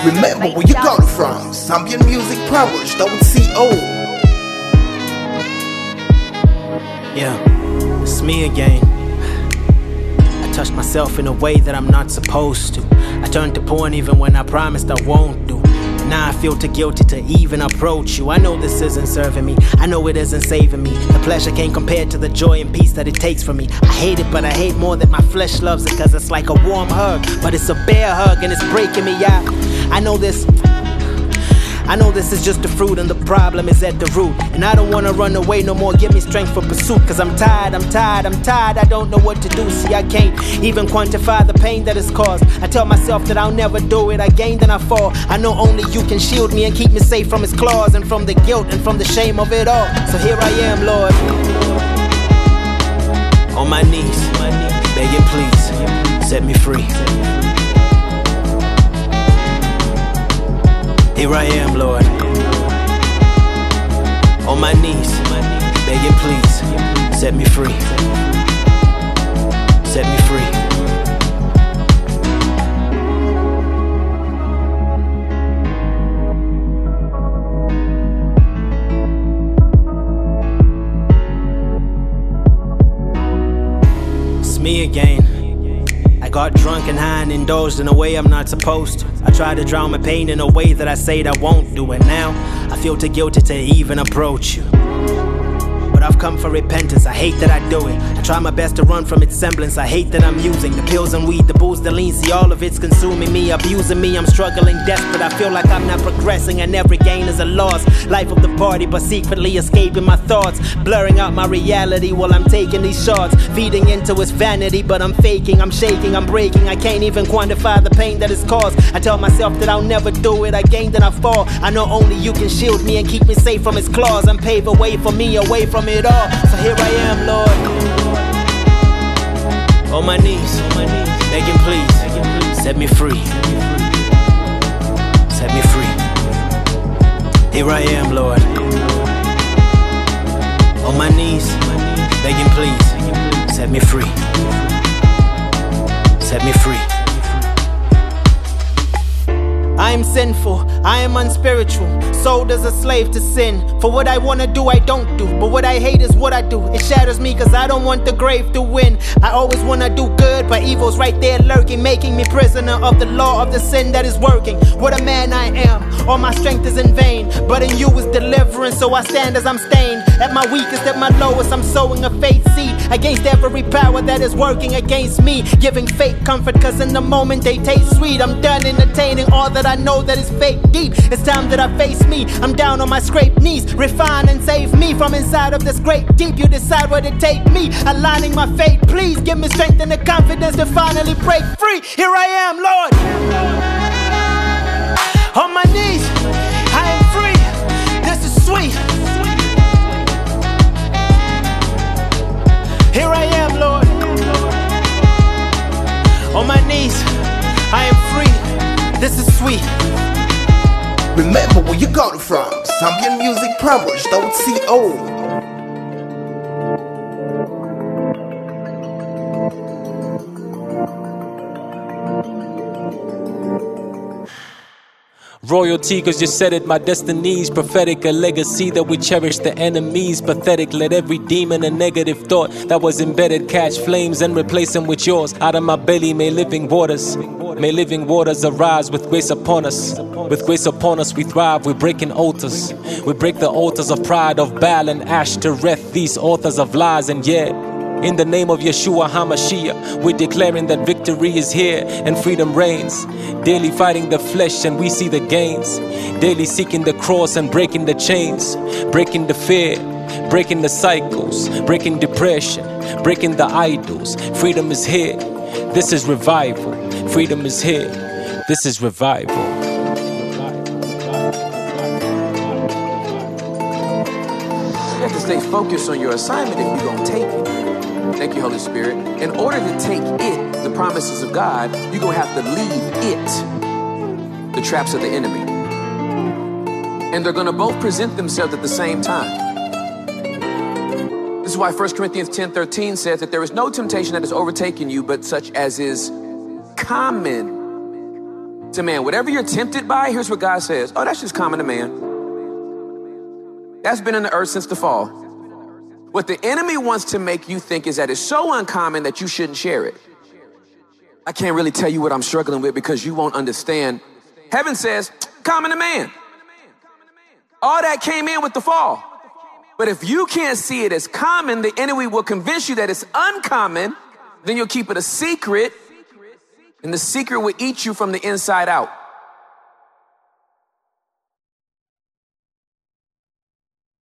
Remember where you got it from. Zambian Music Powers, .co. Yeah, it's me again. I touched myself in a way that I'm not supposed to. I turned to porn even when I promised I won't do. Now I feel too guilty to even approach you. I know this isn't serving me, I know it isn't saving me. The pleasure can't compare to the joy and peace that it takes from me. I hate it, but I hate more that my flesh loves it, cause it's like a warm hug, but it's a bare hug and it's breaking me out. I know this is just the fruit and the problem is at the root. And I don't wanna run away no more, give me strength for pursuit. Cause I'm tired, I don't know what to do. See, I can't even quantify the pain that it's caused. I tell myself that I'll never do it, I gain then I fall. I know only you can shield me and keep me safe from its claws, and from the guilt and from the shame of it all. So here I am, Lord, on my knees, begging please, set me free. Here I am, Lord, on my knees, begging please, set me free, set me free. It's me again. I got drunk and high and indulged in a way I'm not supposed to. I tried to drown my pain in a way that I said I won't do. And now I feel too guilty to even approach you. But I've come for repentance, I hate that I do it. I try my best to run from its semblance, I hate that I'm using the pills and weed, the booze, the lean. See, all of it's consuming me, abusing me. I'm struggling, desperate, I feel like I'm not progressing, and every gain is a loss. Life of the party, but secretly escaping my thoughts, blurring out my reality while I'm taking these shots, feeding into its vanity. But I'm faking, I'm shaking, I'm breaking. I can't even quantify the pain that it's caused. I tell myself that I'll never do it, I gain then I fall. I know only you can shield me and keep me safe from its claws, and pave a way for me away from it all. So here I am, Lord, on my knees, begging please, set me free, set me free. Here I am, Lord, on my knees, begging please, set me free, set me free. I am sinful, I am unspiritual, sold as a slave to sin. For what I wanna do, I don't do, but what I hate is what I do. It shatters me cause I don't want the grave to win. I always wanna do good, but evil's right there lurking, making me prisoner of the law of the sin that is working. What a man I am, all my strength is in vain, but in you is deliverance, so I stand as I'm stained. At my weakest, at my lowest, I'm sowing a faith seed against every power that is working against me, giving fake comfort cause in the moment they taste sweet. I'm done entertaining all that I know that is fake deep. It's time that I face me, I'm down on my scraped knees. Refine and save me from inside of this great deep. You decide where to take me, aligning my fate. Please give me strength and the confidence to finally break free. Here I am, Lord, on my knees, I am free. This is sweet. Here I am, Lord, on my knees, I am free. This is sweet. Remember where you got it from. Zambian Music Powers, .co. Royalty, cause you said it, my destiny's prophetic. A legacy that we cherish the enemies. Pathetic, let every demon and negative thought that was embedded catch flames and replace them with yours. Out of my belly may living waters arise with grace upon us. With grace upon us we thrive, we're breaking altars. We break the altars of pride, of Baal and Ashtoreth, these authors of lies. And yet, in the name of Yeshua HaMashiach, we're declaring that victory is here and freedom reigns. Daily fighting the flesh and we see the gains. Daily seeking the cross and breaking the chains. Breaking the fear, breaking the cycles. Breaking depression, breaking the idols. Freedom is here, this is revival. Freedom is here, this is revival. You have to stay focused on your assignment if you're going to take it. Thank you, Holy Spirit. In order to take it, the promises of God, you're going to have to leave it, the traps of the enemy. And they're going to both present themselves at the same time. This is why 1 Corinthians 10:13 says that there is no temptation that has overtaken you, but such as is common to man. Whatever you're tempted by, here's what God says. Oh, that's just common to man. That's been in the earth since the fall. What the enemy wants to make you think is that it's so uncommon that you shouldn't share it. I can't really tell you what I'm struggling with because you won't understand. Heaven says, common to man. All that came in with the fall. But if you can't see it as common, the enemy will convince you that it's uncommon. Then you'll keep it a secret, and the secret will eat you from the inside out.